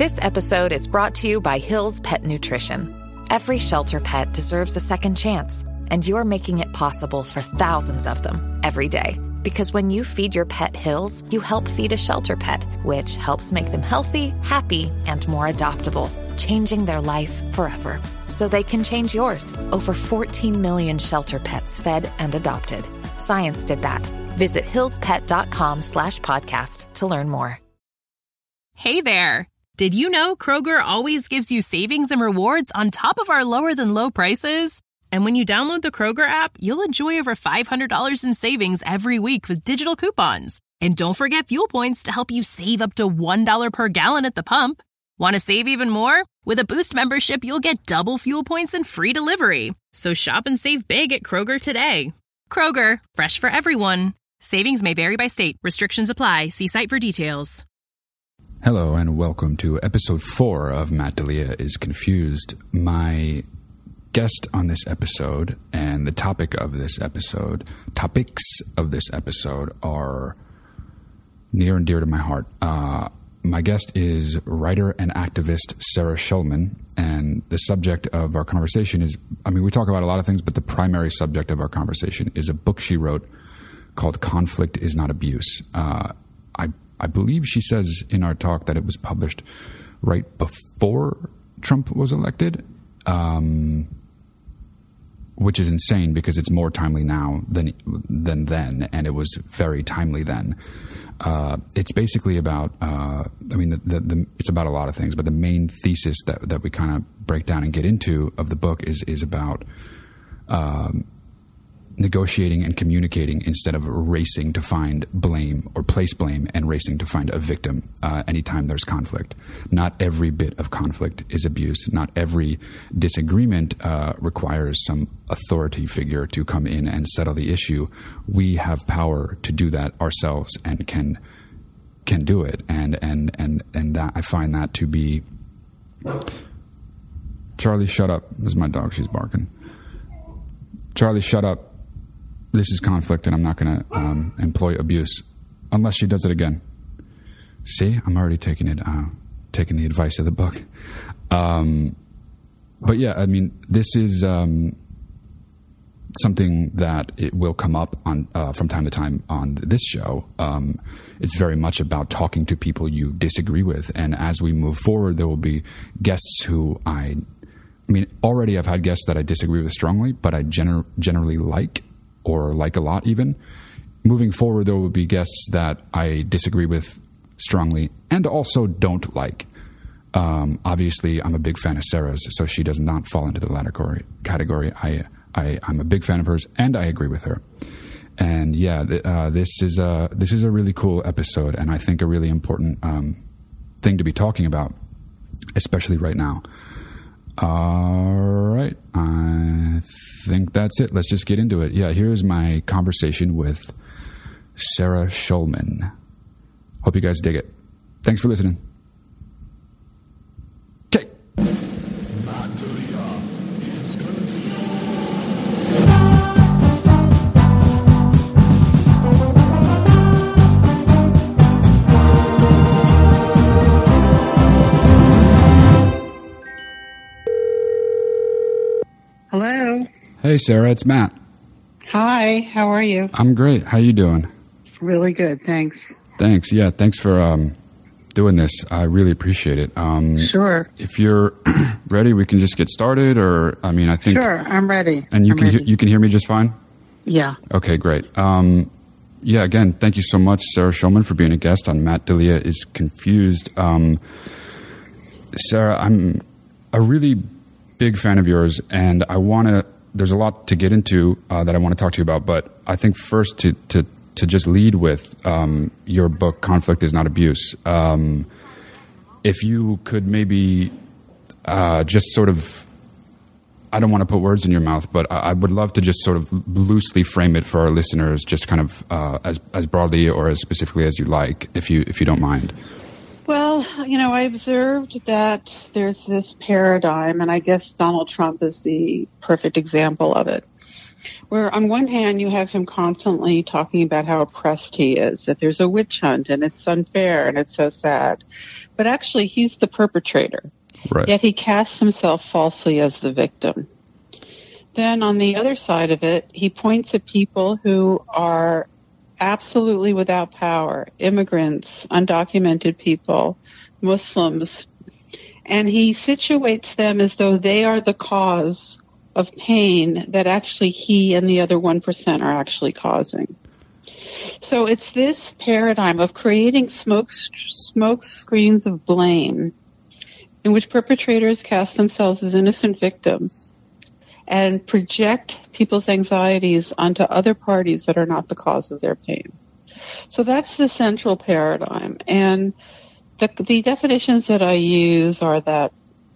This episode is brought to you by Hill's Pet Nutrition. Every shelter pet deserves a second chance, and you're making it possible for thousands of them every day. Because when you feed your pet Hill's, you help feed a shelter pet, which helps make them healthy, happy, and more adoptable, changing their life forever. So they can change yours. Over 14 million shelter pets fed and adopted. Science did that. Visit hillspet.com/podcast to learn more. Hey there. Did you know Kroger always gives you savings and rewards on top of our lower than low prices? And when you download the Kroger app, you'll enjoy over $500 in savings every week with digital coupons. And don't forget fuel points to help you save up to $1 per gallon at the pump. Want to save even more? With a Boost membership, you'll get double fuel points and free delivery. So shop and save big at Kroger today. Kroger, fresh for everyone. Savings may vary by state. Restrictions apply. See site for details. Hello and welcome to episode 4 of Matt D'Elia is Confused. My guest on this episode and the topics of this episode are near and dear to my heart. My guest is writer and activist Sarah Schulman, and the subject of our conversation is, we talk about a lot of things, but the primary subject of our conversation is a book she wrote called Conflict is Not Abuse. I believe she says in our talk that it was published right before Trump was elected, which is insane because it's more timely now than then, and it was very timely then. It's basically about, it's about a lot of things, but the main thesis that we kind of break down and get into of the book is about negotiating and communicating instead of racing to find blame or place blame and racing to find a victim anytime there's conflict. Not every bit of conflict is abuse. Not every disagreement requires some authority figure to come in and settle the issue. We have power to do that ourselves and can do it. And that, I find that to be... Charlie, shut up. This is my dog. She's barking. Charlie, shut up. This is conflict, and I'm not going to employ abuse unless she does it again. See, I'm already taking the advice of the book. But yeah, this is something that it will come up on from time to time on this show. It's very much about talking to people you disagree with, and as we move forward, there will be guests who already I've had guests that I disagree with strongly, but I generally like. Or like a lot even. Moving forward, there will be guests that I disagree with strongly and also don't like. Obviously, I'm a big fan of Sarah's, so she does not fall into the latter category. I'm a big fan of hers, and I agree with her. And yeah, this is a really cool episode, and I think a really important thing to be talking about, especially right now. All right, I think that's it. Let's just get into it. Yeah, here's my conversation with Sarah Schulman. Hope you guys dig it. Thanks for listening. Okay. Hello. Hey, Sarah, it's Matt. Hi, how are you? I'm great. How you doing? Really good, thanks. Thanks. Yeah, thanks for doing this. I really appreciate it. Sure. If you're ready, we can just get started, or I think... Sure, I'm ready. And you can hear me just fine? Yeah. Okay, great. Yeah, again, thank you so much, Sarah Schulman, for being a guest on Matt D'Elia is Confused. Sarah, I'm a really big fan of yours, and there's a lot to get into that I want to talk to you about, but I think first to just lead with your book, Conflict is Not Abuse. If you could maybe just sort of, I don't want to put words in your mouth, but I would love to just sort of loosely frame it for our listeners, just kind of as broadly or as specifically as you like, if you don't mind. Well, I observed that there's this paradigm, and I guess Donald Trump is the perfect example of it, where on one hand you have him constantly talking about how oppressed he is, that there's a witch hunt and it's unfair and it's so sad. But actually he's the perpetrator. Right. Yet he casts himself falsely as the victim. Then on the other side of it, he points at people who are absolutely without power, immigrants, undocumented people, Muslims, and he situates them as though they are the cause of pain that actually he and the other 1% are actually causing. So it's this paradigm of creating smoke screens of blame in which perpetrators cast themselves as innocent victims and project people's anxieties onto other parties that are not the cause of their pain. So that's the central paradigm. And the definitions that I use are that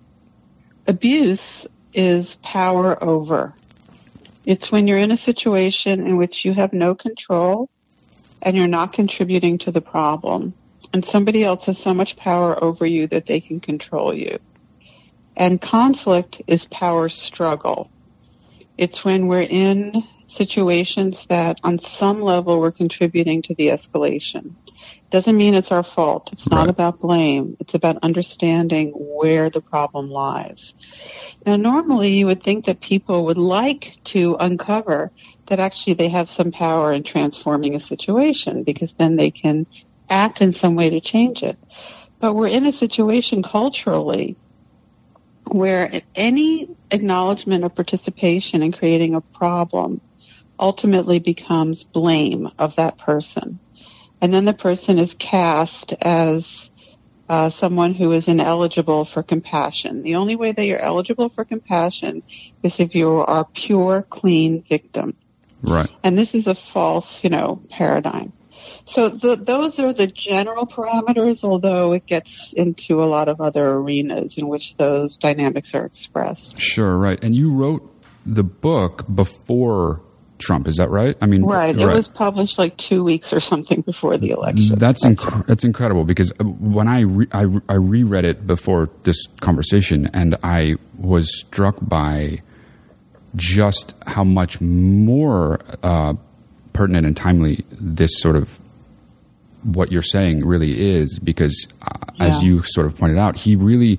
abuse is power over. It's when you're in a situation in which you have no control and you're not contributing to the problem, and somebody else has so much power over you that they can control you. And conflict is power struggle. It's when we're in situations that on some level we're contributing to the escalation. Doesn't mean it's our fault. It's not about blame. It's about understanding where the problem lies. Now, normally you would think that people would like to uncover that actually they have some power in transforming a situation because then they can act in some way to change it. But we're in a situation culturally where any acknowledgement of participation in creating a problem ultimately becomes blame of that person. And then the person is cast as someone who is ineligible for compassion. The only way that you're eligible for compassion is if you are a pure, clean victim. Right. And this is a false, paradigm. So those are the general parameters, although it gets into a lot of other arenas in which those dynamics are expressed. Sure, right. And you wrote the book before Trump, is that right? I mean, right. It was published like 2 weeks or something before the election. That's incredible because when I reread it before this conversation, and I was struck by just how much more pertinent and timely this sort of what you're saying really is, because as you sort of pointed out, he really,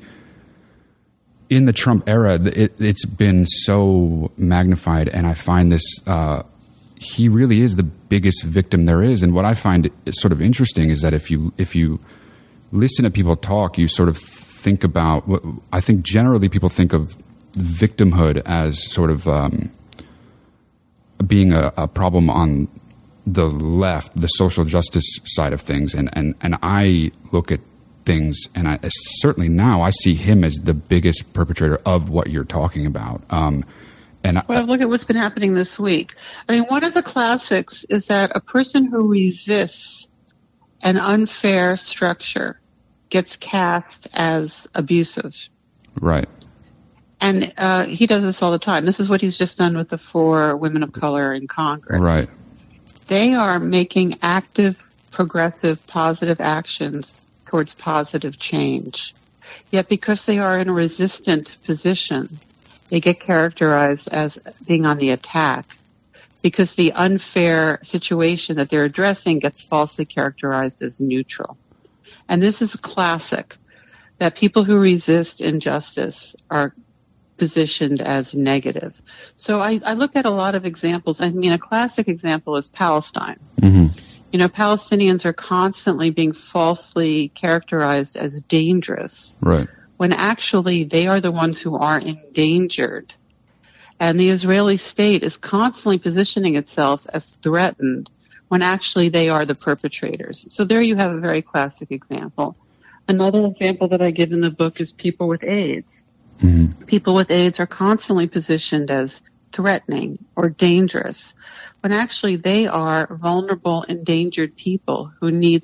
in the Trump era, it's been so magnified, and I find this, he really is the biggest victim there is. And what I find sort of interesting is that if you listen to people talk, you sort of think about, I think generally people think of victimhood as sort of being a problem on the left, the social justice side of things, and I look at things, and I certainly now I see him as the biggest perpetrator of what you're talking about. Well, look at what's been happening this week. I mean, one of the classics is that a person who resists an unfair structure gets cast as abusive. Right. And he does this all the time. This is what he's just done with the 4 women of color in Congress. Right. They are making active, progressive, positive actions towards positive change. Yet because they are in a resistant position, they get characterized as being on the attack because the unfair situation that they're addressing gets falsely characterized as neutral. And this is classic, that people who resist injustice are positioned as negative. So I look at a lot of examples. I mean, a classic example is Palestine. Mm-hmm. Palestinians are constantly being falsely characterized as dangerous. Right. When actually they are the ones who are endangered. And the Israeli state is constantly positioning itself as threatened when actually they are the perpetrators. So there you have a very classic example. Another example that I give in the book is people with AIDS. Mm-hmm. People with AIDS are constantly positioned as threatening or dangerous when actually they are vulnerable, endangered people who need,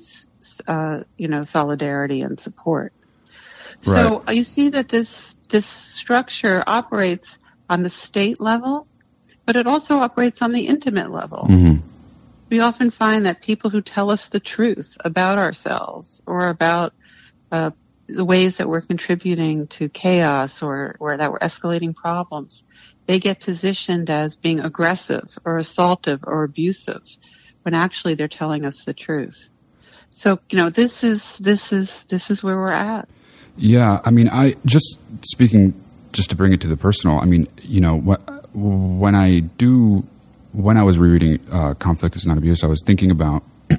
solidarity and support. Right. So you see that this structure operates on the state level, but it also operates on the intimate level. Mm-hmm. We often find that people who tell us the truth about ourselves or about the ways that we're contributing to chaos or that we're escalating problems, they get positioned as being aggressive or assaultive or abusive when actually they're telling us the truth. So, this is where we're at. Yeah. I mean, just to bring it to the personal, I mean, when I was rereading Conflict is Not Abuse, I was thinking about,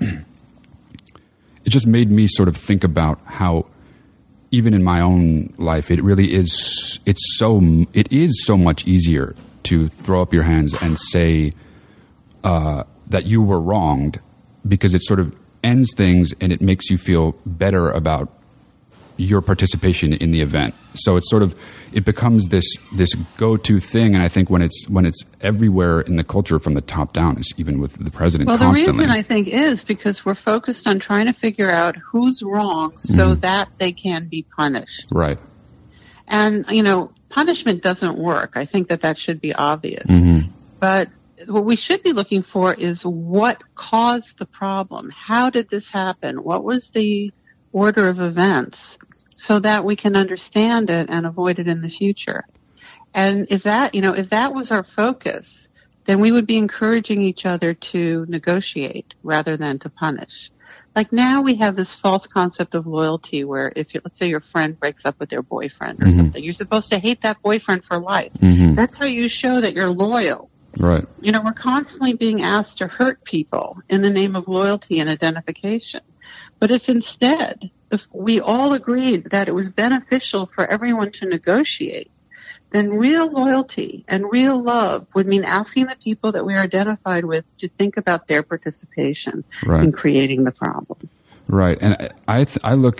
it just made me sort of think about how, even in my own life, it is so much easier to throw up your hands and say that you were wronged, because it sort of ends things and it makes you feel better about your participation in the event. So it becomes this go-to thing. And I think when it's everywhere in the culture from the top down, is even with the president constantly. Well, the reason I think is because we're focused on trying to figure out who's wrong so that they can be punished. Right. And, punishment doesn't work. I think that should be obvious. But what we should be looking for is what caused the problem. How did this happen? What was the order of events, so that we can understand it and avoid it in the future. And if that was our focus, then we would be encouraging each other to negotiate rather than to punish. Like now we have this false concept of loyalty where let's say your friend breaks up with their boyfriend or something, you're supposed to hate that boyfriend for life. That's how you show that you're loyal. Right. We're constantly being asked to hurt people in the name of loyalty and identification. But if we all agreed that it was beneficial for everyone to negotiate, then real loyalty and real love would mean asking the people that we are identified with to think about their participation in creating the problem. Right. And I look,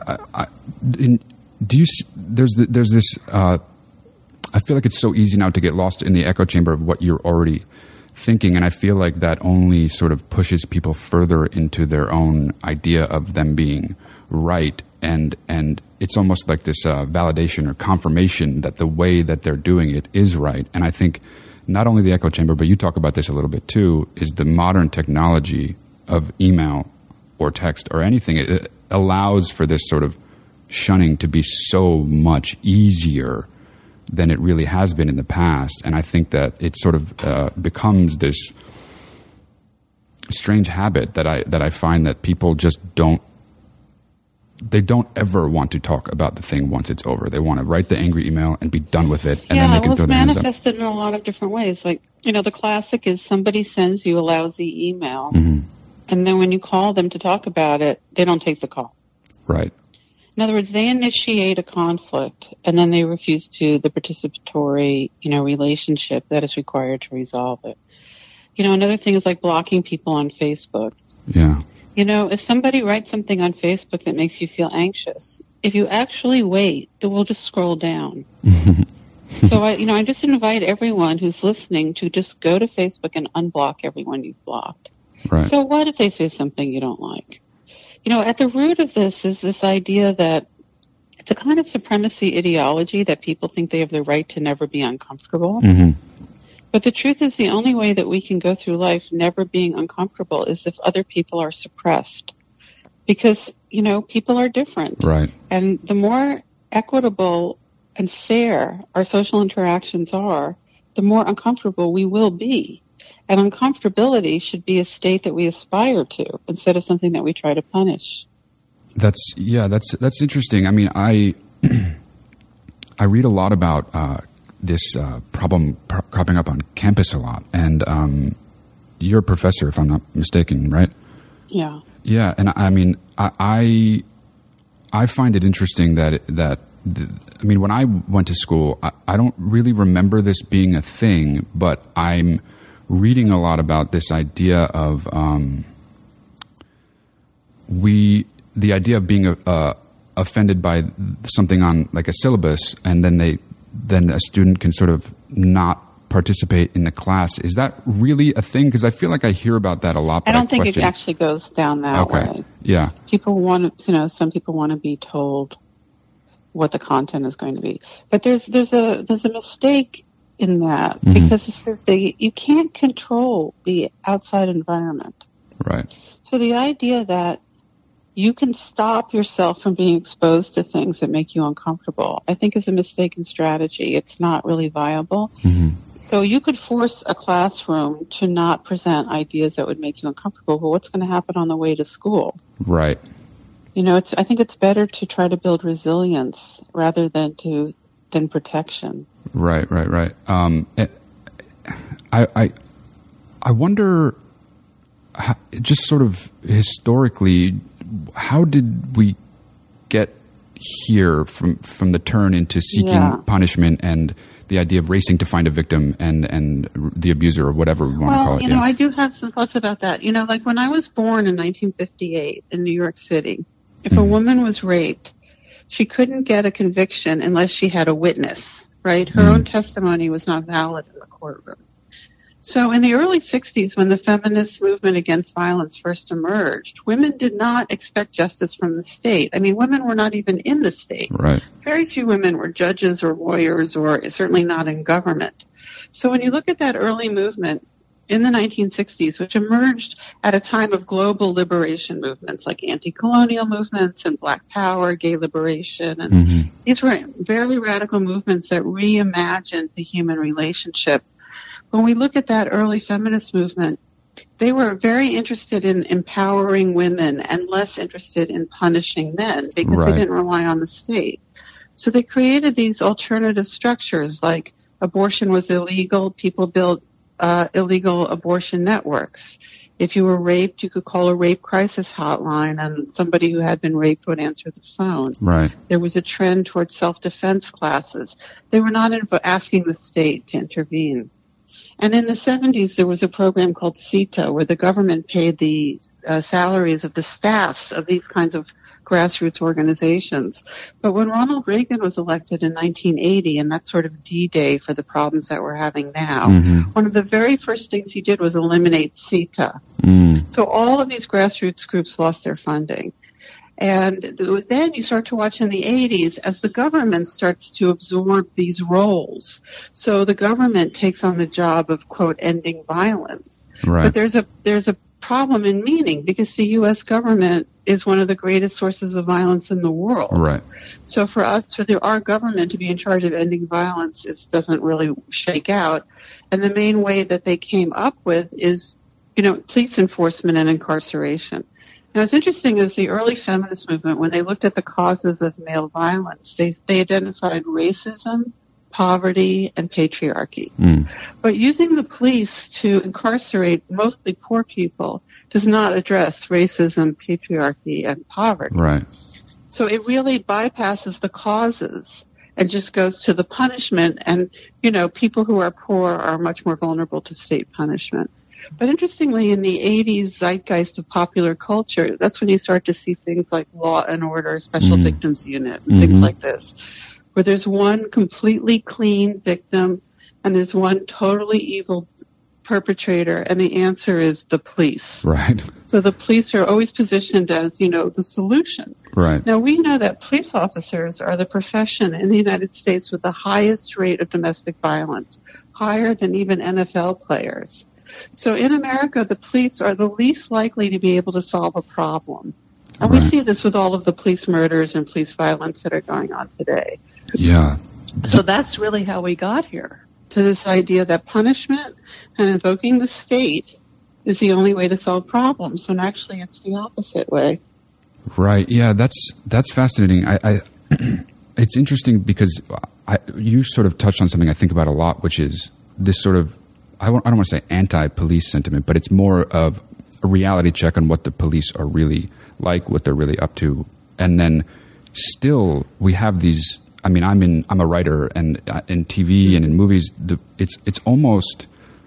there's this, I feel like it's so easy now to get lost in the echo chamber of what you're already thinking, and I feel like that only sort of pushes people further into their own idea of them being right, and it's almost like this validation or confirmation that the way that they're doing it is right. And I think not only the echo chamber, but you talk about this a little bit too, is the modern technology of email or text or anything. It allows for this sort of shunning to be so much easier than it really has been in the past. And I think that it sort of becomes this strange habit that I find that people just don't ever want to talk about the thing once it's over. They want to write the angry email and be done with it, and then they can throw their hands up. Yeah, it's manifested in a lot of different ways. Like, the classic is somebody sends you a lousy email, and then when you call them to talk about it, they don't take the call. Right. In other words, they initiate a conflict, and then they refuse the participatory, relationship that is required to resolve it. Another thing is like blocking people on Facebook. Yeah. If somebody writes something on Facebook that makes you feel anxious, if you actually wait, it will just scroll down. So I just invite everyone who's listening to just go to Facebook and unblock everyone you've blocked. Right. So what if they say something you don't like? At the root of this is this idea that it's a kind of supremacy ideology that people think they have the right to never be uncomfortable. But the truth is the only way that we can go through life never being uncomfortable is if other people are suppressed. Because, people are different. Right. And the more equitable and fair our social interactions are, the more uncomfortable we will be. And uncomfortability should be a state that we aspire to instead of something that we try to punish. That's interesting. I mean, I read a lot about this problem cropping up on campus a lot, and you're a professor, if I'm not mistaken, right? Yeah. Yeah, and I mean, I find it interesting that when I went to school, I don't really remember this being a thing, but I'm reading a lot about this idea of the idea of being offended by something on like a syllabus, and then a student can sort of not participate in the class. Is that really a thing? Because I feel like I hear about that a lot. I don't think it actually goes down that way. Yeah. People want some people want to be told what the content is going to be, but there's a mistake in that, because you can't control the outside environment. Right. So the idea that you can stop yourself from being exposed to things that make you uncomfortable, I think is a mistaken strategy. It's not really viable. Mm-hmm. So you could force a classroom to not present ideas that would make you uncomfortable, but what's going to happen on the way to school? Right. I think it's better to try to build resilience rather than protection. Right. I wonder, just sort of historically, how did we get here from the turn into seeking punishment and the idea of racing to find a victim and the abuser, or whatever we want to call it? Well, I do have some thoughts about that. Like when I was born in 1958 in New York City, if a woman was raped, she couldn't get a conviction unless she had a witness, right? Her own testimony was not valid in the courtroom. So in the early 60s, when the feminist movement against violence first emerged, women did not expect justice from the state. I mean, women were not even in the state. Right. Very few women were judges or lawyers, or certainly not in government. So when you look at that early movement in the 1960s, which emerged at a time of global liberation movements like anti-colonial movements and Black Power, gay liberation, and these were very radical movements that reimagined the human relationship. When we look at that early feminist movement, they were very interested in empowering women and less interested in punishing men because they didn't rely on the state. So they created these alternative structures, like abortion was illegal. People built illegal abortion networks. If you were raped, you could call a rape crisis hotline, and somebody who had been raped would answer the phone. Right. There was a trend towards self-defense classes. They were not asking the state to intervene. And in the 70s, there was a program called CETA, where the government paid the salaries of the staffs of these kinds of grassroots organizations. But when Ronald Reagan was elected in 1980, and that's sort of D-Day for the problems that we're having now, one of the very first things he did was eliminate CETA. So all of these grassroots groups lost their funding. And then you start to watch in the 80s as the government starts to absorb these roles. So the government takes on the job of, quote, ending violence. Right. But there's a problem in meaning, because the U.S. government is one of the greatest sources of violence in the world. Right. So for our government to be in charge of ending violence, it doesn't really shake out. And the main way that they came up with is, police enforcement and incarceration. Now, what's interesting is the early feminist movement, when they looked at the causes of male violence, they identified racism, poverty, and patriarchy. But using the police to incarcerate mostly poor people does not address racism, patriarchy, and poverty. Right. So it really bypasses the causes and just goes to the punishment. And, people who are poor are much more vulnerable to state punishment. But interestingly, in the 80s zeitgeist of popular culture, that's when you start to see things like Law and Order, Special Victims Unit, and things like this, where there's one completely clean victim and there's one totally evil perpetrator, and the answer is the police. Right. So the police are always positioned as, the solution. Right. Now, we know that police officers are the profession in the United States with the highest rate of domestic violence, higher than even NFL players. So in America, the police are the least likely to be able to solve a problem. And we see this with all of the police murders and police violence that are going on today. Yeah. So that's really how we got here, to this idea that punishment and invoking the state is the only way to solve problems, when actually it's the opposite way. Right. Yeah, that's fascinating. I it's interesting because you sort of touched on something I think about a lot, which is this sort of, I don't want to say anti-police sentiment, but it's more of a reality check on what the police are really like, what they're really up to. And then still we have these, I'm a writer, and in TV and in movies, it's almost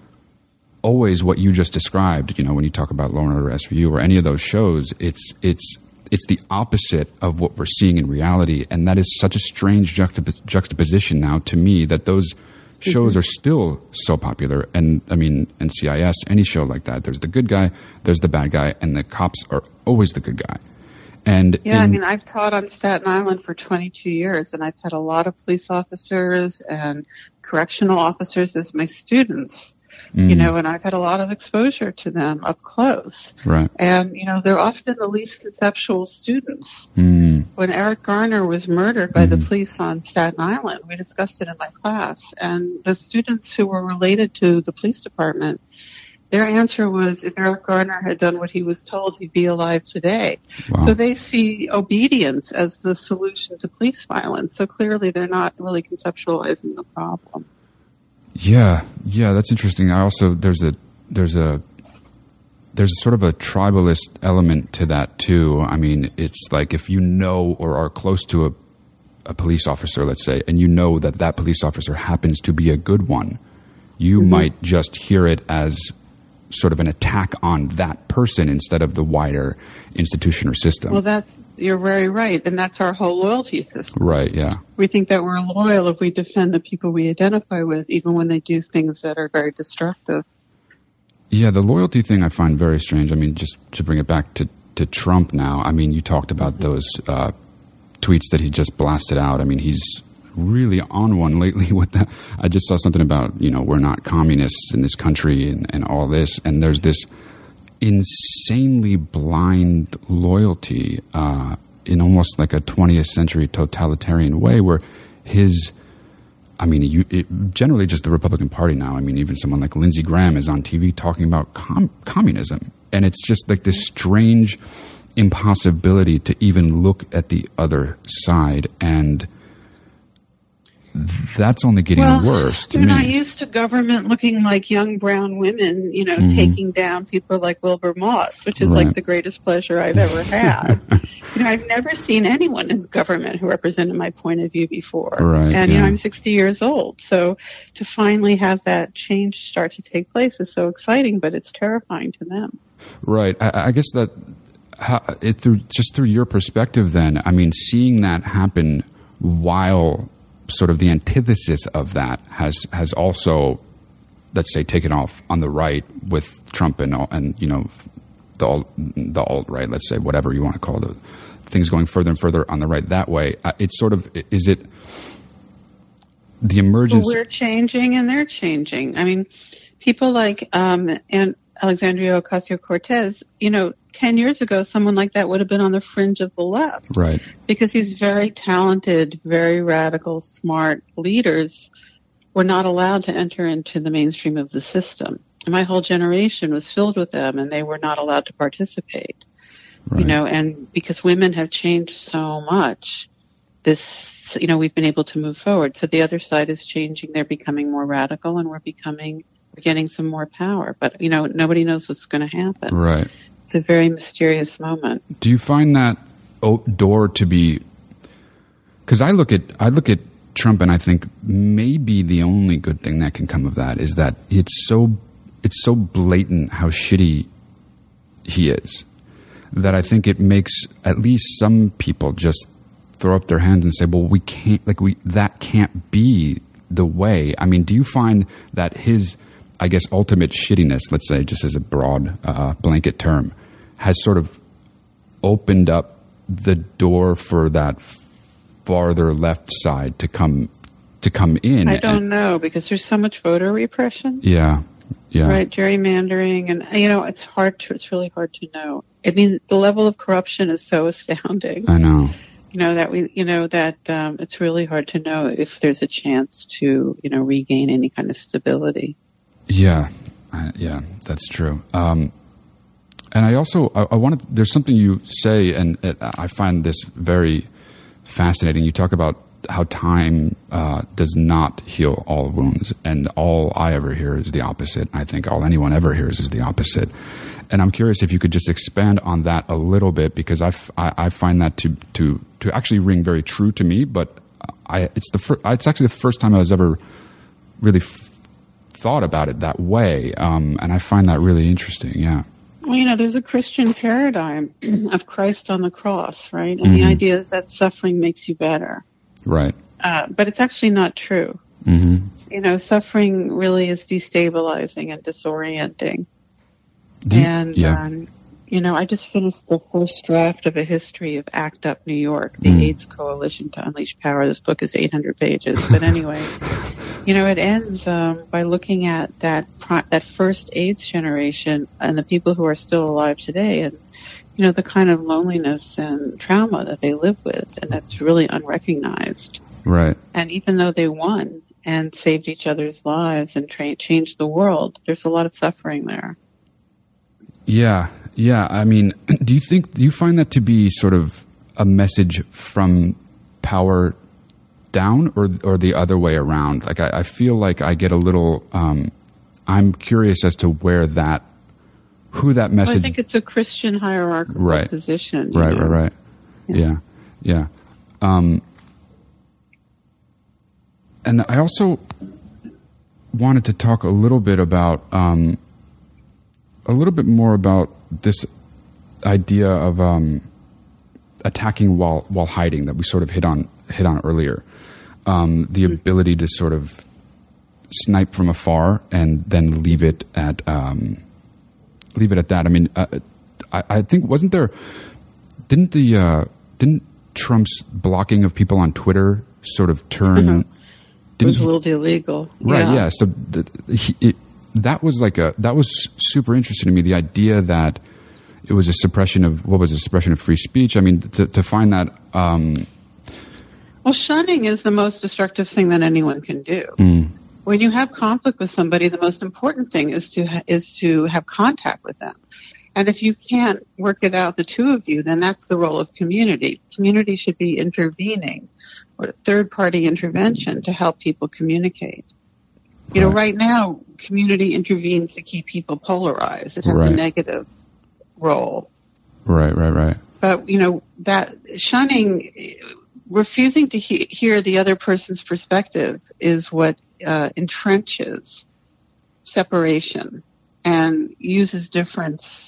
always what you just described, when you talk about Law and Order SVU or any of those shows, it's the opposite of what we're seeing in reality. And that is such a strange juxtaposition now to me, that those shows are still so popular. And NCIS, any show like that, there's the good guy, there's the bad guy, and the cops are always the good guy. And I've taught on Staten Island for 22 years, and I've had a lot of police officers and correctional officers as my students. you know, and I've had a lot of exposure to them up close. Right. And, you know, they're often the least conceptual students. Mm. When Eric Garner was murdered by the police on Staten Island, we discussed it in my class, and the students who were related to the police department, their answer was, if Eric Garner had done what he was told, he'd be alive today. Wow. So they see obedience as the solution to police violence. So clearly they're not really conceptualizing the problem. Yeah, that's interesting. I also there's a sort of a tribalist element to that too. I mean, it's like if you know or are close to a police officer, let's say, and you know that police officer happens to be a good one, you might just hear it as sort of an attack on that person instead of the wider institution or system. Well, you're very right, and that's our whole loyalty system. Right, yeah. We think that we're loyal if we defend the people we identify with, even when they do things that are very destructive. Yeah, the loyalty thing I find very strange. I mean, just to bring it back to Trump now, I mean, you talked about those tweets that he just blasted out. I mean, he's really on one lately with that. I just saw something about, you know, we're not communists in this country and all this. And there's this insanely blind loyalty in almost like a 20th century totalitarian way where generally just the Republican Party now. I mean, even someone like Lindsey Graham is on TV talking about communism. And it's just like this strange impossibility to even look at the other side. And that's only getting worse to me. We're not used to government looking like young brown women, you know, taking down people like Wilbur Moss, which is like the greatest pleasure I've ever had. You know, I've never seen anyone in government who represented my point of view before. Right, and, you know, I'm 60 years old. So to finally have that change start to take place is so exciting, but it's terrifying to them. Right. I guess that through your perspective then, I mean, seeing that happen while sort of the antithesis of that has also, let's say, taken off on the right with Trump and you know, the alt-right, let's say, whatever you want to call it, things going further and further on the right that way. It's sort of, is it the emergence? Well, we're changing and they're changing. I mean, people like and Alexandria Ocasio-Cortez, you know, 10 years ago, someone like that would have been on the fringe of the left. Right. Because these very talented, very radical, smart leaders were not allowed to enter into the mainstream of the system. And my whole generation was filled with them, and they were not allowed to participate. Right. You know, and because women have changed so much, you know, we've been able to move forward. So the other side is changing. They're becoming more radical, and we're getting some more power. But, you know, nobody knows what's going to happen. Right. It's a very mysterious moment. Do you find that door to be? Because I look at Trump and I think maybe the only good thing that can come of that is that it's so blatant how shitty he is that I think it makes at least some people just throw up their hands and say, well, that can't be the way. I mean, do you find that his, I guess, ultimate shittiness, let's say, just as a broad blanket term, has sort of opened up the door for that farther left side to come in? I don't know, because there's so much voter repression. Yeah. Right, gerrymandering, and you know, it's really hard to know. I mean, the level of corruption is so astounding. I know. It's really hard to know if there's a chance to, you know, regain any kind of stability. Yeah, that's true. And I also, there's something you say, and I find this very fascinating. You talk about how time does not heal all wounds, and all I ever hear is the opposite. I think all anyone ever hears is the opposite. And I'm curious if you could just expand on that a little bit, because I find that to actually ring very true to me. But it's actually the first time I was ever really thought about it that way, and I find that really interesting. Yeah. Well, you know, there's a Christian paradigm of Christ on the cross, right? And the idea is that suffering makes you better. Right. But it's actually not true. Mm-hmm. You know, suffering really is destabilizing and disorienting. You know, I just finished the first draft of a history of ACT UP New York, the AIDS Coalition to Unleash Power. This book is 800 pages. But anyway, It ends by looking at that first AIDS generation and the people who are still alive today, and the kind of loneliness and trauma that they live with, and that's really unrecognized. Right. And even though they won and saved each other's lives and changed the world, there's a lot of suffering there. Yeah. I mean, do you find that to be sort of a message from power down, or the other way around? Like, I feel like I get a little, I'm curious as to who that message. Well, I think it's a Christian hierarchical position. Right. Yeah. And I also wanted to talk a little bit more about this idea of attacking while hiding that we sort of hit on earlier. The ability to sort of snipe from afar and then leave it at that. I mean, I think didn't Trump's blocking of people on Twitter sort of turn? It was a little illegal, right? Yeah. So that was super interesting to me. The idea that it was a suppression of free speech. I mean, to find that. Well, shunning is the most destructive thing that anyone can do. When you have conflict with somebody, the most important thing is to have contact with them. And if you can't work it out, the two of you, then that's the role of community. Community should be intervening, or third-party intervention to help people communicate. Right now, community intervenes to keep people polarized. It has a negative role. Right. But, that shunning, refusing to hear the other person's perspective is what entrenches separation and uses difference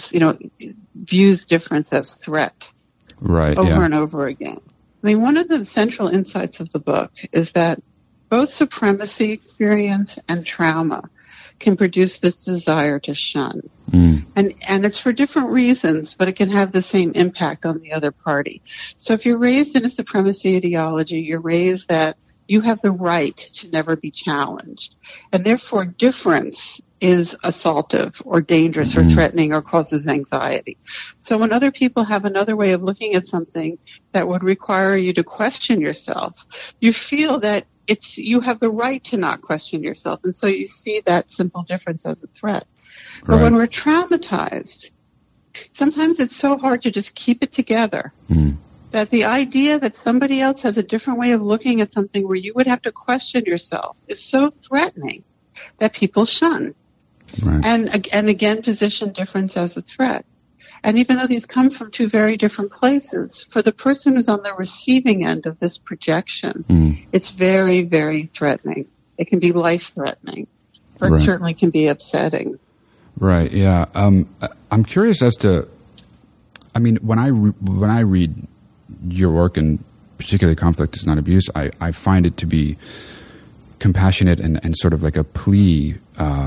views difference as threat over and over again. I mean, one of the central insights of the book is that both supremacy experience and trauma can produce this desire to shun. And it's for different reasons, but it can have the same impact on the other party. So if you're raised in a supremacy ideology, you're raised that you have the right to never be challenged. And therefore, difference is assaultive or dangerous or threatening or causes anxiety. So when other people have another way of looking at something that would require you to question yourself, you feel that you have the right to not question yourself. And so you see that simple difference as a threat. But when we're traumatized, sometimes it's so hard to just keep it together that the idea that somebody else has a different way of looking at something where you would have to question yourself is so threatening that people shun. And again position difference as a threat. And even though these come from two very different places, for the person who's on the receiving end of this projection, it's very, very threatening. It can be life-threatening, or it certainly can be upsetting. Right. Yeah. I'm curious as to. I mean, when I read your work, and particularly Conflict is Not Abuse, I find it to be compassionate and sort of like a plea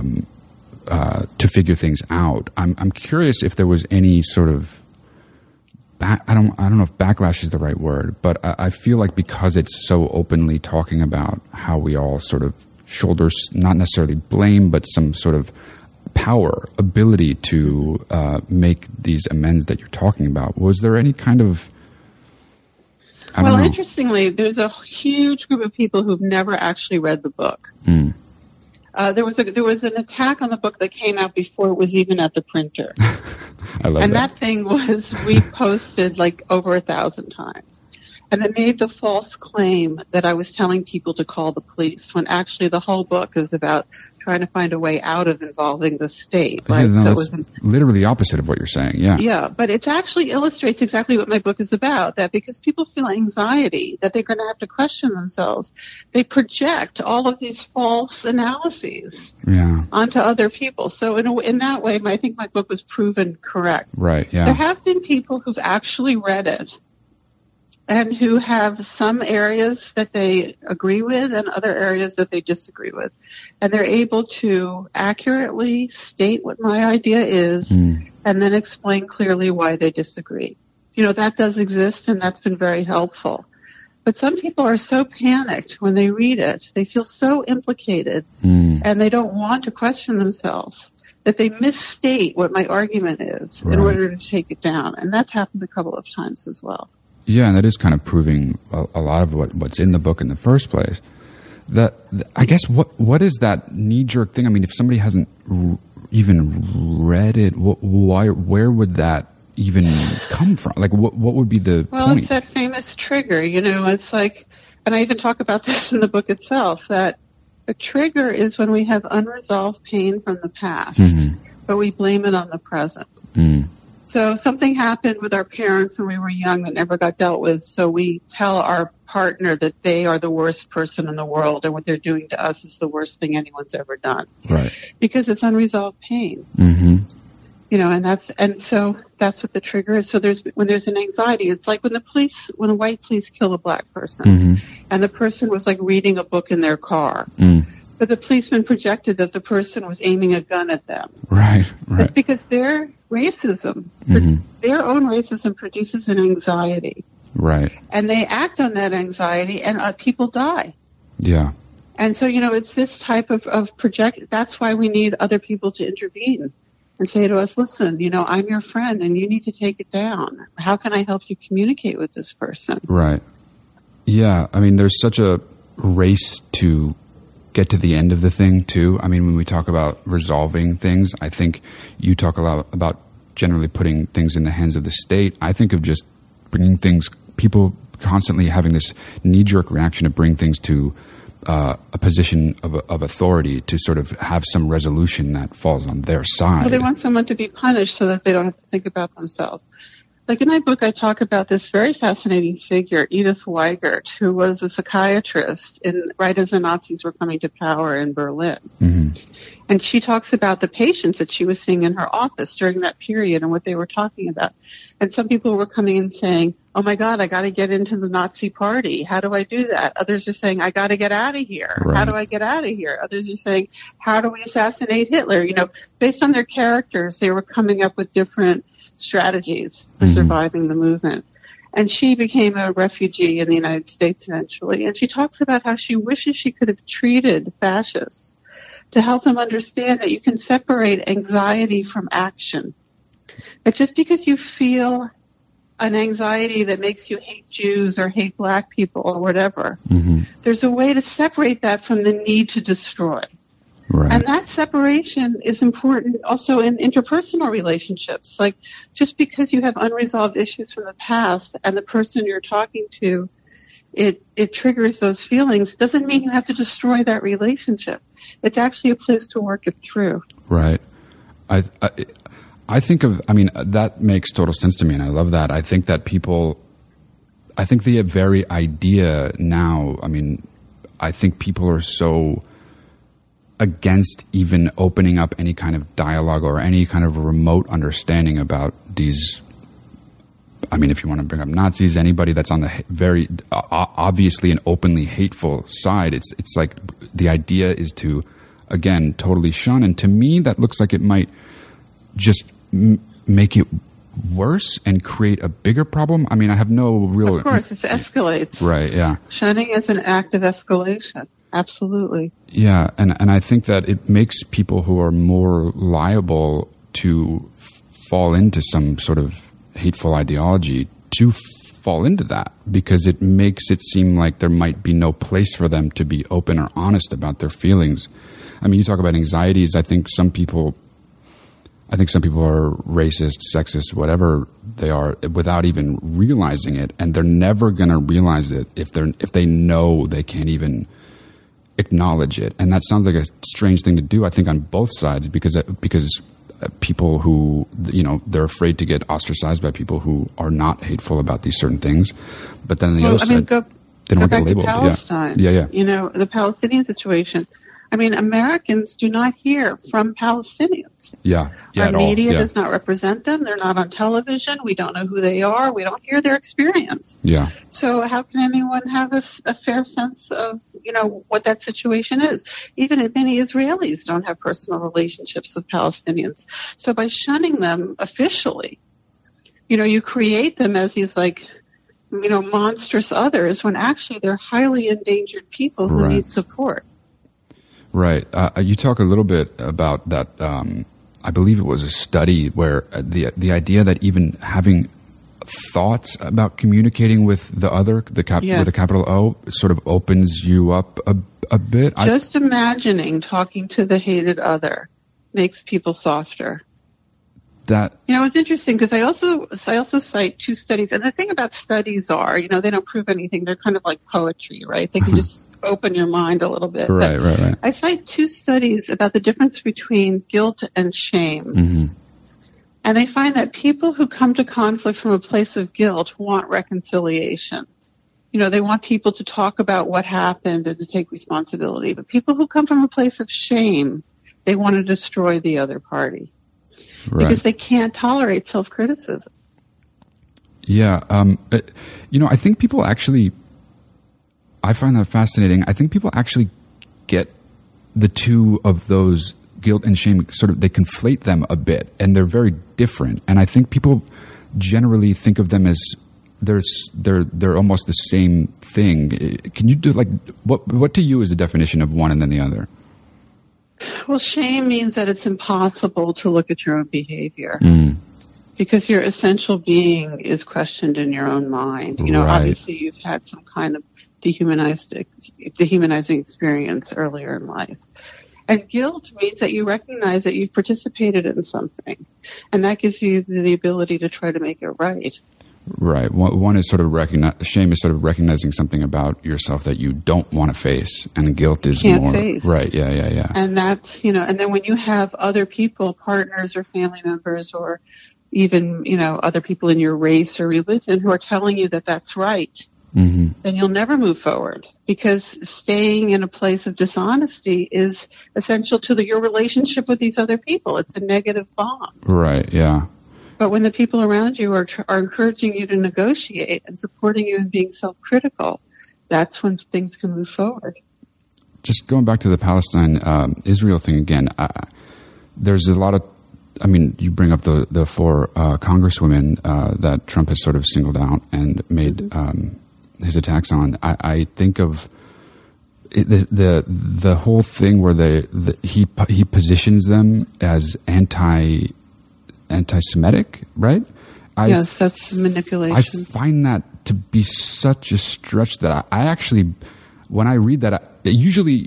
to figure things out. I'm curious if there was any sort of I don't know if backlash is the right word, but I feel like because it's so openly talking about how we all sort of shoulder not necessarily blame, but some sort of power, ability to make these amends that you're talking about. Was there any kind of interestingly, there's a huge group of people who've never actually read the book. There was an attack on the book that came out before it was even at the printer. I love that thing was reposted like over 1,000 times. And it made the false claim that I was telling people to call the police, when actually the whole book is about trying to find a way out of involving the state. Right? Yeah, no, so it was literally the opposite of what you're saying. Yeah. Yeah, but it actually illustrates exactly what my book is about. That because people feel anxiety that they're going to have to question themselves, they project all of these false analyses onto other people. So in that way, I think my book was proven correct. Right. Yeah. There have been people who've actually read it and who have some areas that they agree with and other areas that they disagree with. And they're able to accurately state what my idea is and then explain clearly why they disagree. That does exist, and that's been very helpful. But some people are so panicked when they read it. They feel so implicated and they don't want to question themselves that they misstate what my argument is in order to take it down. And that's happened a couple of times as well. Yeah, and that is kind of proving a lot of what's in the book in the first place. I guess what is that knee-jerk thing? I mean, if somebody hasn't even read it, where would that even come from? Like, what would be the point? It's that famous trigger, it's like, and I even talk about this in the book itself, that a trigger is when we have unresolved pain from the past, but we blame it on the present. So something happened with our parents when we were young that never got dealt with, so we tell our partner that they are the worst person in the world and what they're doing to us is the worst thing anyone's ever done. Right. Because it's unresolved pain. And so that's what the trigger is. So when there's an anxiety, it's like when the white police kill a black person, and the person was like reading a book in their car, but the policeman projected that the person was aiming a gun at them. Right. It's because their racism, their own racism produces an anxiety. Right. And they act on that anxiety, and people die. Yeah. And so, it's this type of project. That's why we need other people to intervene and say to us, listen, I'm your friend and you need to take it down. How can I help you communicate with this person? Right. Yeah. I mean, there's such a race to get to the end of the thing too. I mean, when we talk about resolving things, I think you talk a lot about generally putting things in the hands of the state. I think of just bringing things, people constantly having this knee-jerk reaction to bring things to a position of authority to sort of have some resolution that falls on their side. Well, they want someone to be punished so that they don't have to think about themselves. Like in my book, I talk about this very fascinating figure, Edith Weigert, who was a psychiatrist right as the Nazis were coming to power in Berlin. And she talks about the patients that she was seeing in her office during that period and what they were talking about. And some people were coming in saying, oh my God, I got to get into the Nazi party. How do I do that? Others are saying, I got to get out of here. Right. How do I get out of here? Others are saying, how do we assassinate Hitler? Based on their characters, they were coming up with different strategies for surviving the movement. And she became a refugee in the United States eventually. And she talks about how she wishes she could have treated fascists to help them understand that you can separate anxiety from action. That just because you feel an anxiety that makes you hate Jews or hate black people or whatever, there's a way to separate that from the need to destroy. Right. And that separation is important also in interpersonal relationships. Like, just because you have unresolved issues from the past and the person you're talking to, it triggers those feelings, doesn't mean you have to destroy that relationship. It's actually a place to work it through. Right. I think that makes total sense to me, and I love that. I think that the very idea now, I think people are so against even opening up any kind of dialogue or any kind of remote understanding about these. If you want to bring up Nazis, anybody that's on the very obviously and openly hateful side, it's like the idea is to, again, totally shun. And to me, that looks like it might just make it worse and create a bigger problem. I have no real... Of course, it escalates. Right, yeah. Shunning is an act of escalation. Absolutely. Yeah, and I think that it makes people who are more liable to fall into some sort of hateful ideology to fall into that, because it makes it seem like there might be no place for them to be open or honest about their feelings. You talk about anxieties. I think some people are racist, sexist, whatever they are, without even realizing it, and they're never going to realize it if they know they can't even acknowledge it. And that sounds like a strange thing to do, I think, on both sides, because people who, they're afraid to get ostracized by people who are not hateful about these certain things. But then on the other side, they don't get labeled. To Palestine. Yeah. The Palestinian situation. Americans do not hear from Palestinians. Yeah, Our media does not represent them. They're not on television. We don't know who they are. We don't hear their experience. Yeah. So how can anyone have a fair sense of, what that situation is? Even many Israelis don't have personal relationships with Palestinians. So by shunning them officially, you create them as these monstrous others when actually they're highly endangered people who need support. Right. You talk a little bit about that. I believe it was a study where the idea that even having thoughts about communicating with the other, with a capital O, sort of opens you up a bit. Just imagining talking to the hated other makes people softer. It's interesting because I also cite two studies, and the thing about studies are, they don't prove anything. They're kind of like poetry, right? They can just open your mind a little bit. Right. I cite two studies about the difference between guilt and shame. Mm-hmm. And they find that people who come to conflict from a place of guilt want reconciliation. They want people to talk about what happened and to take responsibility. But people who come from a place of shame, they want to destroy the other party. Right. Because they can't tolerate self-criticism. Yeah. I think people actually, I find that fascinating. I think people actually get the two of those, guilt and shame, sort of, they conflate them a bit, and they're very different. And I think people generally think of them as they're almost the same thing. Can you do, what to you is the definition of one and then the other? Well, shame means that it's impossible to look at your own behavior because your essential being is questioned in your own mind. Obviously you've had some kind of dehumanizing experience earlier in life. And guilt means that you recognize that you've participated in something, and that gives you the ability to try to make it right. Right. One is sort of shame is sort of recognizing something about yourself that you don't want to face, and guilt is more face. Right. Yeah. And that's and then when you have other people, partners or family members, or even other people in your race or religion who are telling you that that's right, then you'll never move forward, because staying in a place of dishonesty is essential to your relationship with these other people. It's a negative bond. Right. Yeah. But when the people around you are encouraging you to negotiate and supporting you in being self-critical, that's when things can move forward. Just going back to the Palestine-Israel thing again, there's a lot of, you bring up the four congresswomen that Trump has sort of singled out and made his attacks on. I think of the whole thing where he positions them as anti-Semitic, right? Yes, that's manipulation. I find that to be such a stretch that I actually, when I read that, usually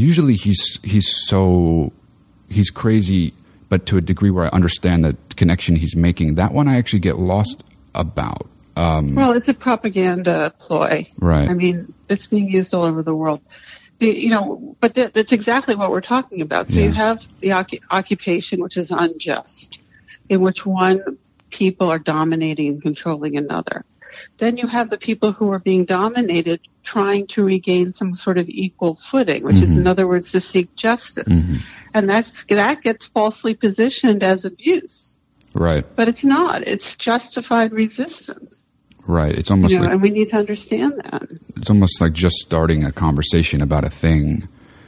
he's crazy, but to a degree where I understand the connection he's making. That one I actually get lost about. Well, it's a propaganda ploy. Right. It's being used all over the world. But that's exactly what we're talking about. So you have the occupation, which is unjust, in which one people are dominating and controlling another. Then you have the people who are being dominated trying to regain some sort of equal footing, which is, in other words, to seek justice. And that gets falsely positioned as abuse. Right. But it's not. It's justified resistance. Right. It's almost and we need to understand that. It's almost like just starting a conversation about a thing.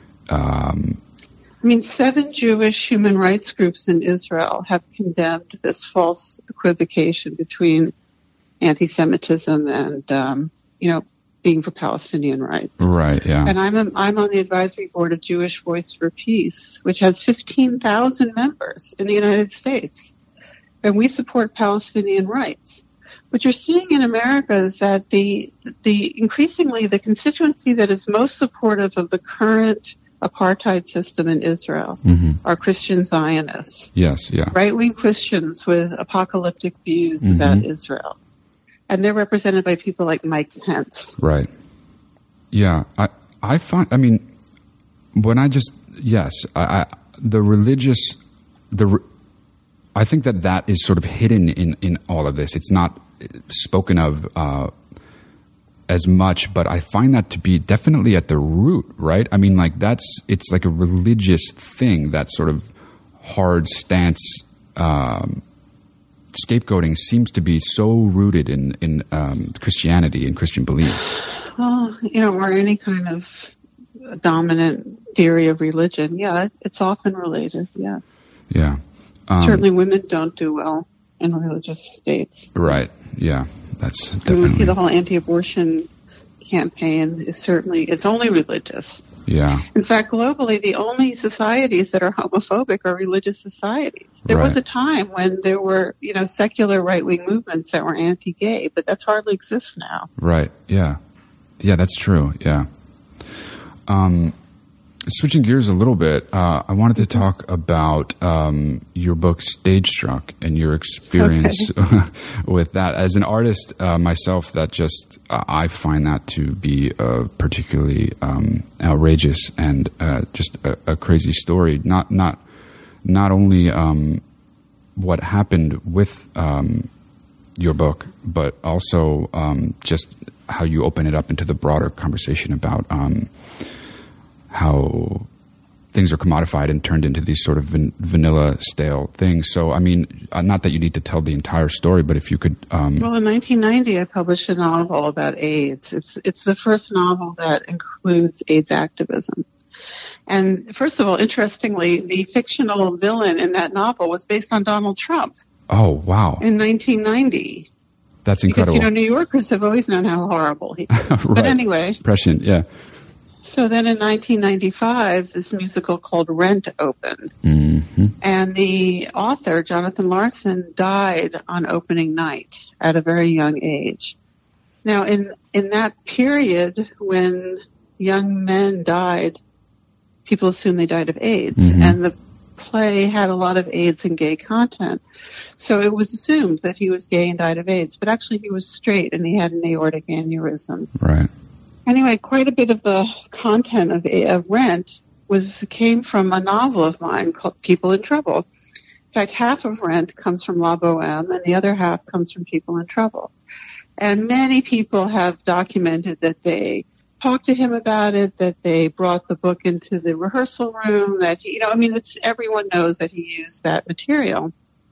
7 Jewish human rights groups in Israel have condemned this false equivocation between anti-Semitism and, being for Palestinian rights. Right, yeah. And I'm on the advisory board of Jewish Voice for Peace, which has 15,000 members in the United States. And we support Palestinian rights. What you're seeing in America is that the increasingly the constituency that is most supportive of the current apartheid system in Israel are Christian Zionists. Yes, yeah. Right-wing Christians with apocalyptic views about Israel. And they're represented by people like Mike Pence. Right. Yeah. I find, when I just, yes, I think that is sort of hidden in all of this. It's not spoken of as much, but I find that to be definitely at the root, right? It's like a religious thing, that sort of hard stance. Scapegoating seems to be so rooted in Christianity and Christian belief. Well, or any kind of dominant theory of religion. Yeah, it's often related, yes. Yeah. Certainly women don't do well in religious states. Right. Yeah, that's And definitely. we see the whole anti-abortion campaign it's only religious. Yeah. In fact, globally, the only societies that are homophobic are religious societies. There was Right. a time when there were, secular right-wing movements that were anti-gay, but that's hardly exists now. Right. Yeah. Yeah, that's true. Yeah. Switching gears a little bit, I wanted to talk about your book Stage Struck and your experience with that. As an artist myself, that just I find that to be a particularly outrageous and just a crazy story. Not only what happened with your book, but also just how you open it up into the broader conversation about how things are commodified and turned into these sort of vanilla, stale things. So, I mean, not that you need to tell the entire story, but if you could... Well, in 1990, I published a novel about AIDS. It's the first novel that includes AIDS activism. And first of all, interestingly, the fictional villain in that novel was based on Donald Trump. Oh, wow. In 1990. That's incredible. Because, New Yorkers have always known how horrible he is. Right. But anyway... Prescient, yeah. So then in 1995, this musical called Rent opened. Mm-hmm. And the author, Jonathan Larson, died on opening night at a very young age. Now, in that period when young men died, people assumed they died of AIDS. Mm-hmm. And the play had a lot of AIDS and gay content. So it was assumed that he was gay and died of AIDS. But actually he was straight and he had an aortic aneurysm. Right. Anyway, quite a bit of the content of Rent came from a novel of mine called People in Trouble. In fact, half of Rent comes from La Boheme, and the other half comes from People in Trouble. And many people have documented that they talked to him about it, that they brought the book into the rehearsal room, that everyone knows that he used that material.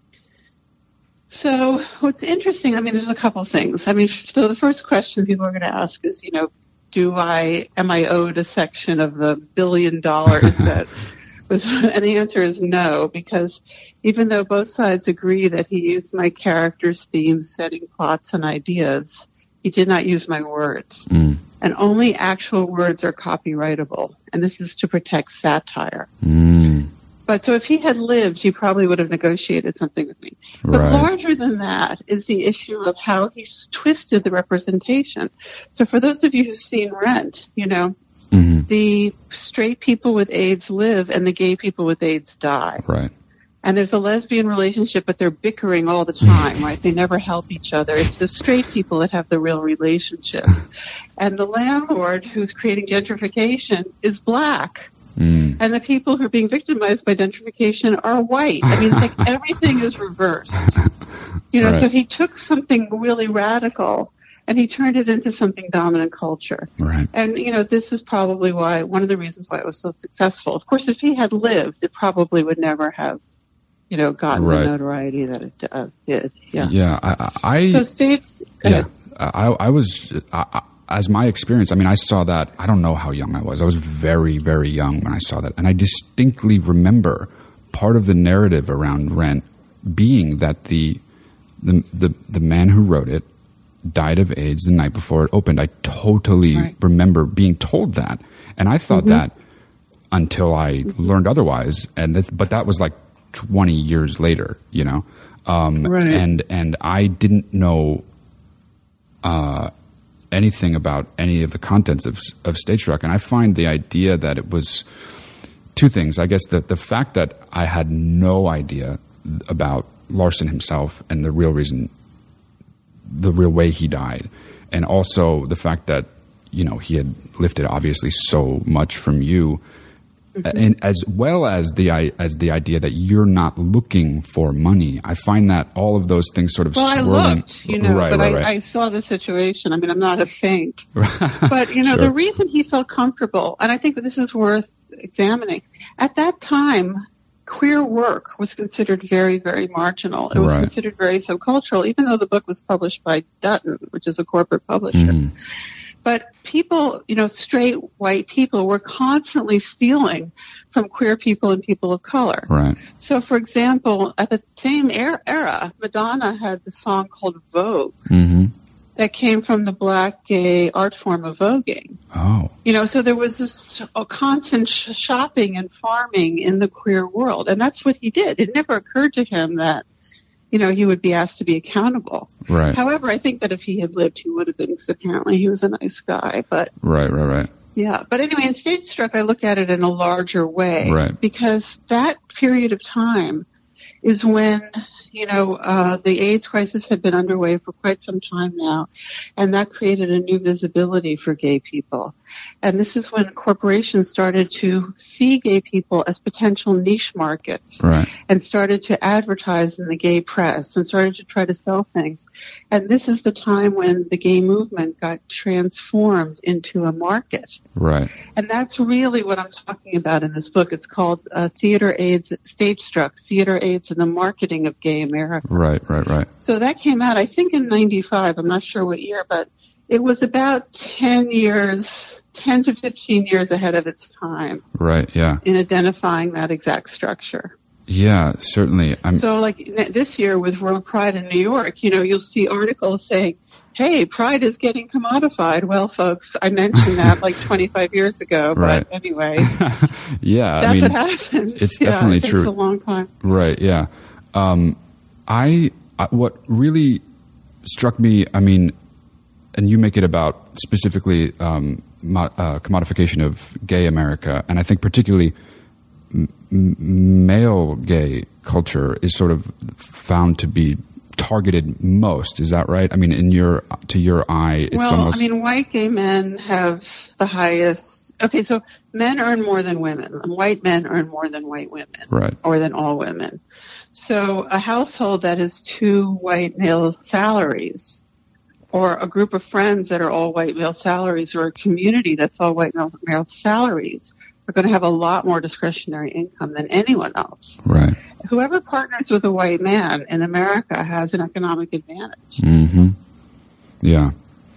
So what's interesting, there's a couple of things. So the first question people are going to ask is, am I owed a section of the $1 billion that was, and the answer is no, because even though both sides agree that he used my characters, themes, setting, plots, and ideas, he did not use my words. Mm. And only actual words are copyrightable. And this is to protect satire. Mm. But so if he had lived, he probably would have negotiated something with me. But Right. larger than that is the issue of how he's twisted the representation. So for those of you who've seen Rent, Mm-hmm. the straight people with AIDS live and the gay people with AIDS die. Right. And there's a lesbian relationship, but they're bickering all the time, right? They never help each other. It's the straight people that have the real relationships. And the landlord who's creating gentrification is black. Mm. And the people who are being victimized by gentrification are white. It's like everything is reversed. Right. So he took something really radical and he turned it into something dominant culture. Right. And, this is probably one of the reasons why it was so successful. Of course, if he had lived, it probably would never have, gotten Right. the notoriety that it did. Yeah. Yeah. So states, go ahead. I was, as my experience, I saw that, I don't know how young I was. I was very, very young when I saw that. And I distinctly remember part of the narrative around Rent being that the man who wrote it died of AIDS the night before it opened. I totally Right. remember being told that. And I thought that until I learned otherwise. But that was like 20 years later, Right. And I didn't know anything about any of the contents of Stage Struck. And I find the idea that it was two things. I guess that the fact that I had no idea about Larson himself and the real way he died, and also the fact that he had lifted obviously so much from you, and as well as the idea that you're not looking for money. I find that all of those things sort of Well, swirling. I looked, Right, but right. I saw the situation. I'm not a saint. But, Sure. the reason he felt comfortable, and I think that this is worth examining, at that time, queer work was considered very, very marginal. It was Right. considered very subcultural, even though the book was published by Dutton, which is a corporate publisher. Mm. But people, straight white people were constantly stealing from queer people and people of color. Right. So, for example, at the same era, Madonna had the song called Vogue that came from the black gay art form of voguing. Oh. So there was this constant shopping and farming in the queer world, and that's what he did. It never occurred to him that he would be asked to be accountable. Right. However, I think that if he had lived, he would have been, because apparently he was a nice guy. But Right. Yeah. But anyway, in Stage Struck, I look at it in a larger way. Right. Because that period of time is when, the AIDS crisis had been underway for quite some time now, and that created a new visibility for gay people. And this is when corporations started to see gay people as potential niche markets, right, and started to advertise in the gay press and started to try to sell things. And this is the time when the gay movement got transformed into a market. Right. And that's really what I'm talking about in this book. It's called Theater AIDS, Stage Struck, Theater AIDS and the Marketing of Gay America. Right. So that came out, I think, in 95. I'm not sure what year, but it was about 10 to 15 years ahead of its time. Right, yeah. In identifying that exact structure. Yeah, certainly. So like this year with World Pride in New York, you'll see articles saying, hey, Pride is getting commodified. Well, folks, I mentioned that like 25 years ago, right. But anyway. Yeah, that's what happens. It's definitely true. It takes a long time. Right, yeah. What really struck me, and you make it about specifically commodification of gay America, and I think particularly male gay culture is sort of found to be targeted most. Is that right? To your eye, it's almost... white gay men have the highest... Okay, so men earn more than women. White men earn more than white women. Right. Or than all women. So a household that has 2 white male salaries, or a group of friends that are all white male salaries, or a community that's all white male salaries, are going to have a lot more discretionary income than anyone else. Right. Whoever partners with a white man in America has an economic advantage. Mm-hmm. Yeah.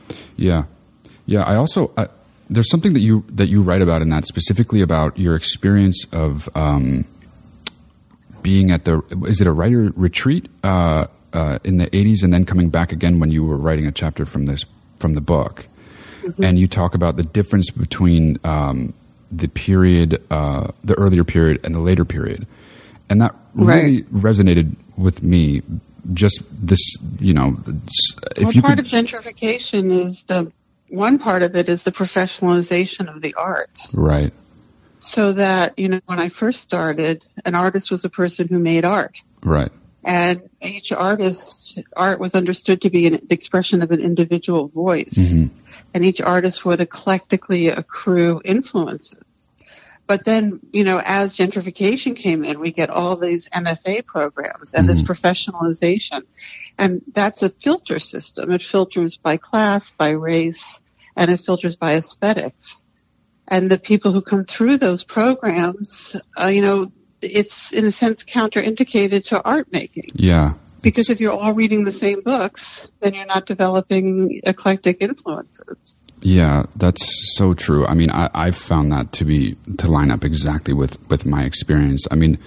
I also there's something that you write about in that, specifically about your experience of being at is it a writer retreat in the 80s, and then coming back again when you were writing a chapter from the book. Mm-hmm. And you talk about the difference between the period, the earlier period and the later period. And that really resonated with me. Just this, part of gentrification is one part of it is the professionalization of the arts. Right. So that, when I first started, an artist was a person who made art. Right. And each art was understood to be the expression of an individual voice. Mm-hmm. And each artist would eclectically accrue influences. But then, as gentrification came in, we get all these MFA programs and this professionalization. And that's a filter system. It filters by class, by race, and it filters by aesthetics. And the people who come through those programs, it's in a sense counterindicated to art making. Yeah. Because if you're all reading the same books, then you're not developing eclectic influences. Yeah, that's so true. I found that to line up exactly with my experience.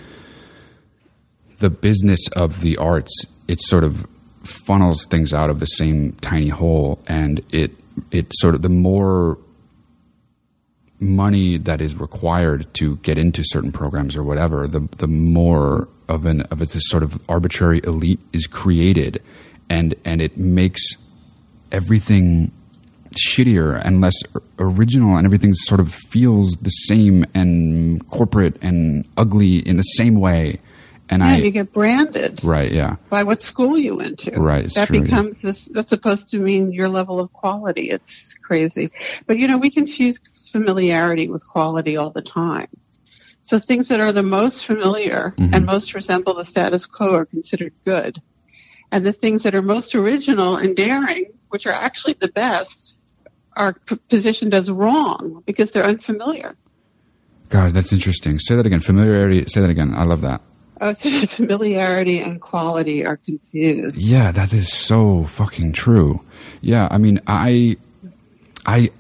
The business of the arts, it sort of funnels things out of the same tiny hole, and it sort of, the more money that is required to get into certain programs or whatever, the more of this sort of arbitrary elite is created, and it makes everything shittier and less original, and everything sort of feels the same and corporate and ugly in the same way. And you get branded. Right, yeah. By what school you went to. Right, it's that true, becomes that's supposed to mean your level of quality. It's crazy. But, we confuse familiarity with quality all the time. So things that are the most familiar and most resemble the status quo are considered good. And the things that are most original and daring, which are actually the best, are positioned as wrong because they're unfamiliar. God, that's interesting. Say that again. Familiarity. Say that again. I love that. Familiarity and quality are confused. Yeah, that is so fucking true. Yeah, I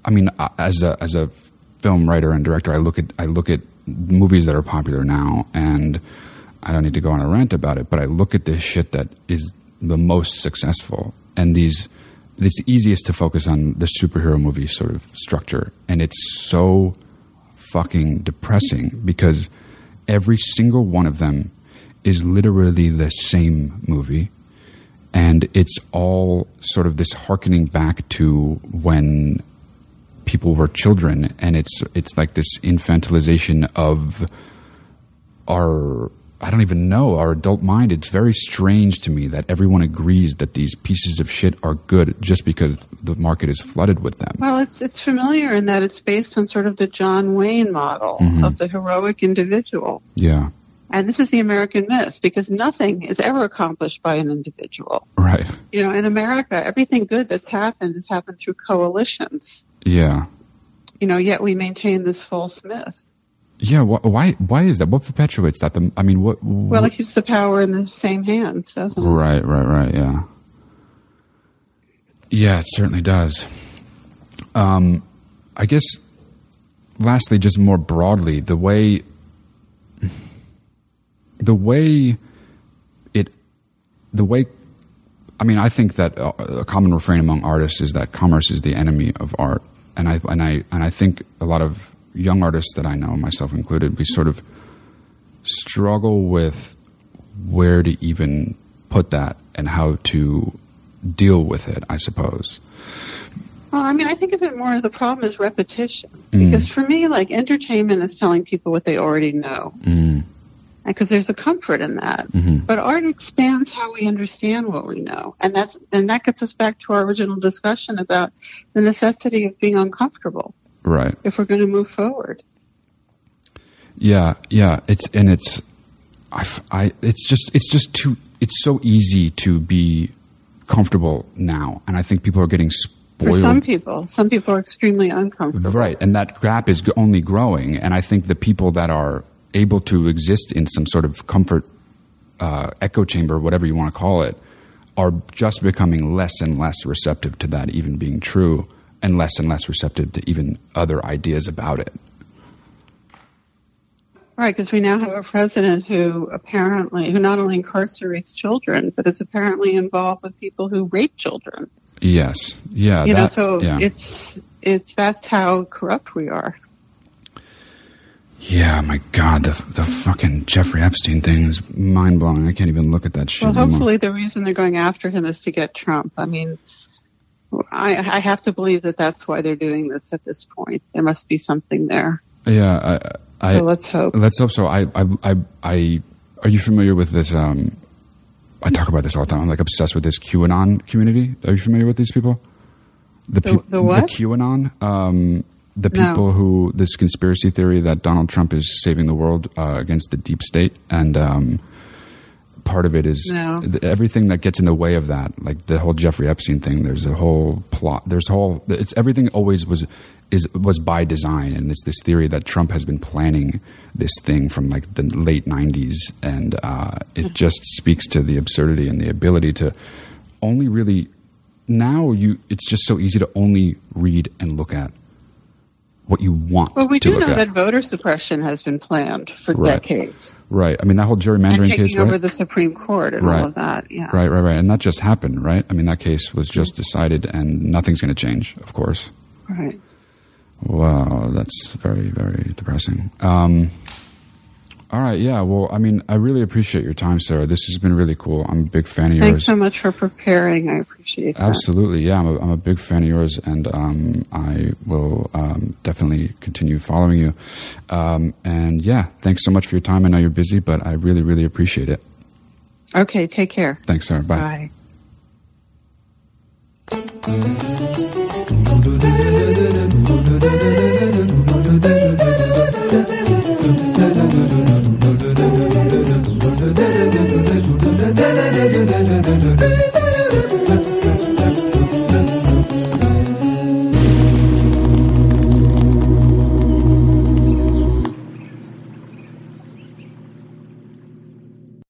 I mean, as a film writer and director, I look at movies that are popular now, and I don't need to go on a rant about it, but I look at this shit that is the most successful, and it's easiest to focus on the superhero movie sort of structure, and it's so fucking depressing because every single one of them is literally the same movie, and it's all sort of this hearkening back to when people were children, and it's like this infantilization of our adult mind. It's very strange to me that everyone agrees that these pieces of shit are good just because the market is flooded with them. Well, it's familiar in that it's based on sort of the John Wayne model of the heroic individual. Yeah. And this is the American myth, because nothing is ever accomplished by an individual. Right. You know, in America, everything good that's happened has happened through coalitions. Yeah. You know, yet we maintain this false myth. Yeah, why is that? What perpetuates that? Well, it keeps the power in the same hands, doesn't it? Right, yeah. Yeah, it certainly does. I guess, lastly, just more broadly, the way I think that a common refrain among artists is that commerce is the enemy of art, and I think a lot of young artists that I know, myself included, we sort of struggle with where to even put that and how to deal with it, I suppose. Well, I mean, I think of it more, the problem is repetition. Because for me, like, entertainment is telling people what they already know. Because there's a comfort in that. But art expands how we understand what we know. And that gets us back to our original discussion about the necessity of being uncomfortable. Right. If we're going to move forward. Yeah. It's so easy to be comfortable now. And I think people are getting spoiled. For some people are extremely uncomfortable. Right. And that gap is only growing. And I think the people that are able to exist in some sort of comfort echo chamber, whatever you want to call it, are just becoming less and less receptive to that even being true, and less receptive to even other ideas about it. Right, because we now have a president who not only incarcerates children, but is apparently involved with people who rape children. Yes. Yeah. That's how corrupt we are. Yeah, my God, the fucking Jeffrey Epstein thing is mind-blowing. I can't even look at that shit anymore. Well, hopefully the reason they're going after him is to get Trump. I mean, I have to believe that that's why they're doing this at this point. There must be something there. Yeah. So let's hope. Let's hope so. Are you familiar with this? I talk about this all the time. I'm like obsessed with this QAnon community. Are you familiar with these people? The what? The QAnon. The people who, this conspiracy theory that Donald Trump is saving the world against the deep state, and part of it is everything that gets in the way of that, like the whole Jeffrey Epstein thing. There's a whole plot. It's everything always was by design, and it's this theory that Trump has been planning this thing from like the late 90s, and it just speaks to the absurdity and the ability to only really it's just so easy to only read and look at what you want. Well, we do know that voter suppression has been planned for decades. Right. I mean, that whole gerrymandering case, taking over the Supreme Court and all of that. Yeah. Right. And that just happened, right? I mean, that case was just decided, and nothing's going to change, of course. Right. Wow, that's very, very depressing. All right, yeah. Well, I mean, I really appreciate your time, Sarah. This has been really cool. I'm a big fan of yours. Thanks so much for preparing. I appreciate that. Absolutely, yeah. I'm a big fan of yours, and I will definitely continue following you. And yeah, thanks so much for your time. I know you're busy, but I really, really appreciate it. Okay, take care. Thanks, Sarah. Bye. Bye.